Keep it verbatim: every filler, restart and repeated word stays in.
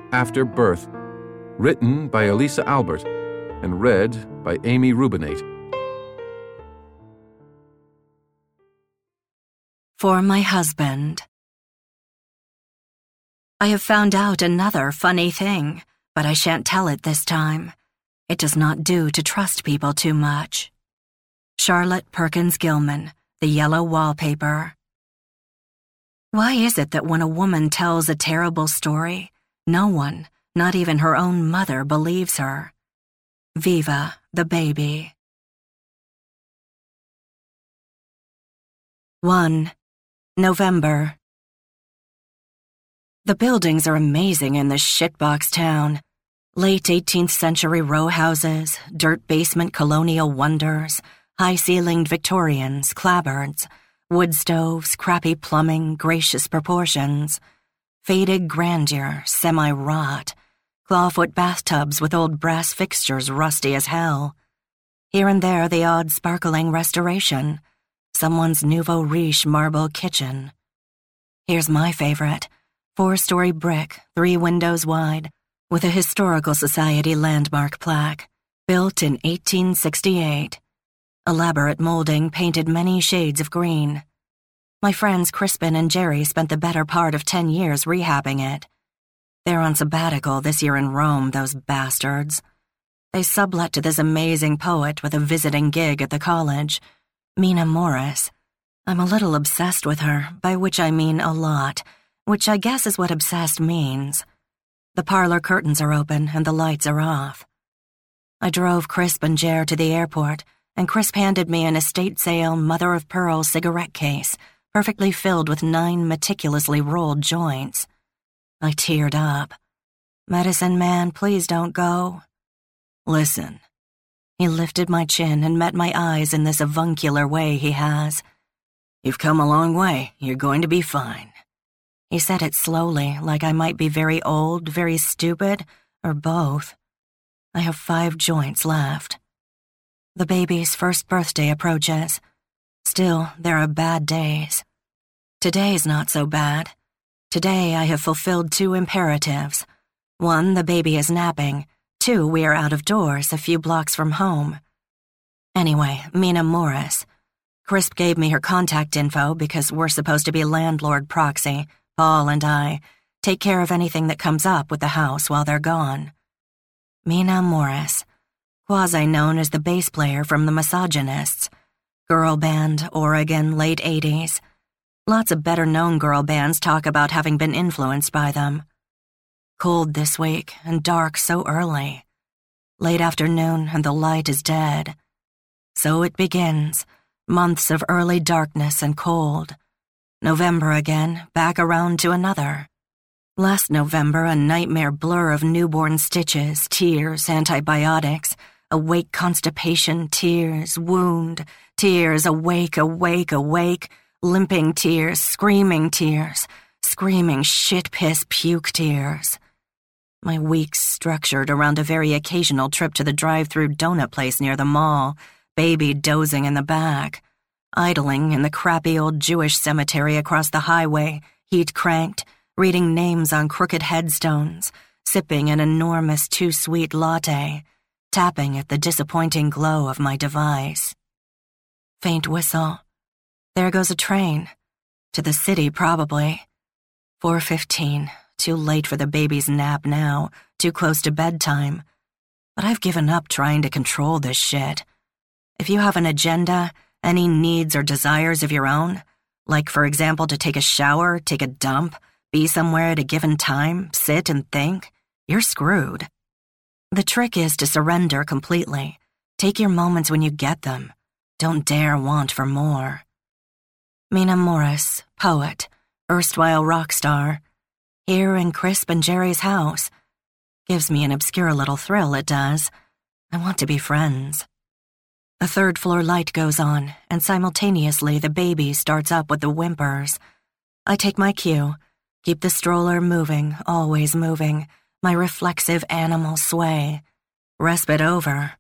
After Birth, written by Elisa Albert and read by Amy Rubinate. For my husband. I have found out another funny thing, but I shan't tell it this time. It does not do to trust people too much. Charlotte Perkins Gilman, The Yellow Wallpaper. Why is it that when a woman tells a terrible story, no one, not even her own mother, believes her? Viva, the baby. one. November. The buildings are amazing in this shitbox town. Late eighteenth century row houses, dirt basement colonial wonders, high-ceilinged Victorians, clapboards, wood stoves, crappy plumbing, gracious proportions, faded grandeur, semi-rot, clawfoot bathtubs with old brass fixtures rusty as hell. Here and there the odd sparkling restoration, someone's nouveau riche marble kitchen. Here's my favorite, four-story brick, three windows wide, with a Historical Society landmark plaque, built in eighteen sixty-eight. Elaborate molding painted many shades of green. My friends Crispin and Jerry spent the better part of ten years rehabbing it. They're on sabbatical this year in Rome, those bastards. They sublet to this amazing poet with a visiting gig at the college, Mina Morris. I'm a little obsessed with her, by which I mean a lot, which I guess is what obsessed means. The parlor curtains are open and the lights are off. I drove Crisp and Jer to the airport, and Crisp handed me an estate sale mother-of-pearl cigarette case, perfectly filled with nine meticulously rolled joints. I teared up. Medicine man, please don't go. Listen. He lifted my chin and met my eyes in this avuncular way he has. You've come a long way. You're going to be fine. He said it slowly, like I might be very old, very stupid, or both. I have five joints left. The baby's first birthday approaches. Still, there are bad days. Today's not so bad. Today I have fulfilled two imperatives. One, the baby is napping. Two, we are out of doors, a few blocks from home. Anyway, Mina Morris. Crisp gave me her contact info because we're supposed to be landlord proxy, Paul and I, take care of anything that comes up with the house while they're gone. Mina Morris, quasi-known as the bass player from The Misogynists. Girl band, Oregon, late eighties. Lots of better-known girl bands talk about having been influenced by them. Cold this week, and dark so early. Late afternoon, and the light is dead. So it begins, months of early darkness and cold. November again, back around to another. Last November, a nightmare blur of newborn stitches, tears, antibiotics, awake constipation, tears, wound, tears, awake, awake, awake, limping tears, screaming tears, screaming shit-piss puke tears. My weeks structured around a very occasional trip to the drive-through donut place near the mall, baby dozing in the back, idling in the crappy old Jewish cemetery across the highway, heat-cranked, reading names on crooked headstones, sipping an enormous too-sweet latte, tapping at the disappointing glow of my device. Faint whistle. There goes a train. To the city, probably. four fifteen. Too late for the baby's nap now, too close to bedtime. But I've given up trying to control this shit. If you have an agenda, any needs or desires of your own, like for example to take a shower, take a dump, be somewhere at a given time, sit and think, you're screwed. The trick is to surrender completely. Take your moments when you get them. Don't dare want for more. Mina Morris, poet, erstwhile rock star. Here in Crisp and Jerry's house. Gives me an obscure little thrill, it does. I want to be friends. A third-floor light goes on, and simultaneously the baby starts up with the whimpers. I take my cue, keep the stroller moving, always moving, my reflexive animal sway. Respite over.